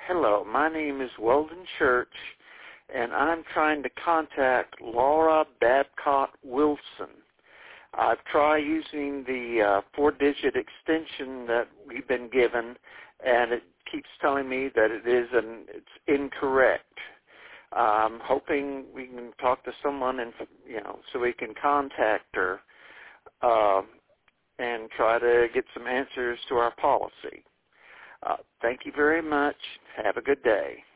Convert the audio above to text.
Hello, my name is Weldon Church, and I'm trying to contact Laura Babcock Wilson. I've tried using the 4-digit extension that we've been given, and it keeps telling me that it's incorrect. I'm hoping we can talk to someone and so we can contact her and try to get some answers to our policy. Thank you very much. Have a good day.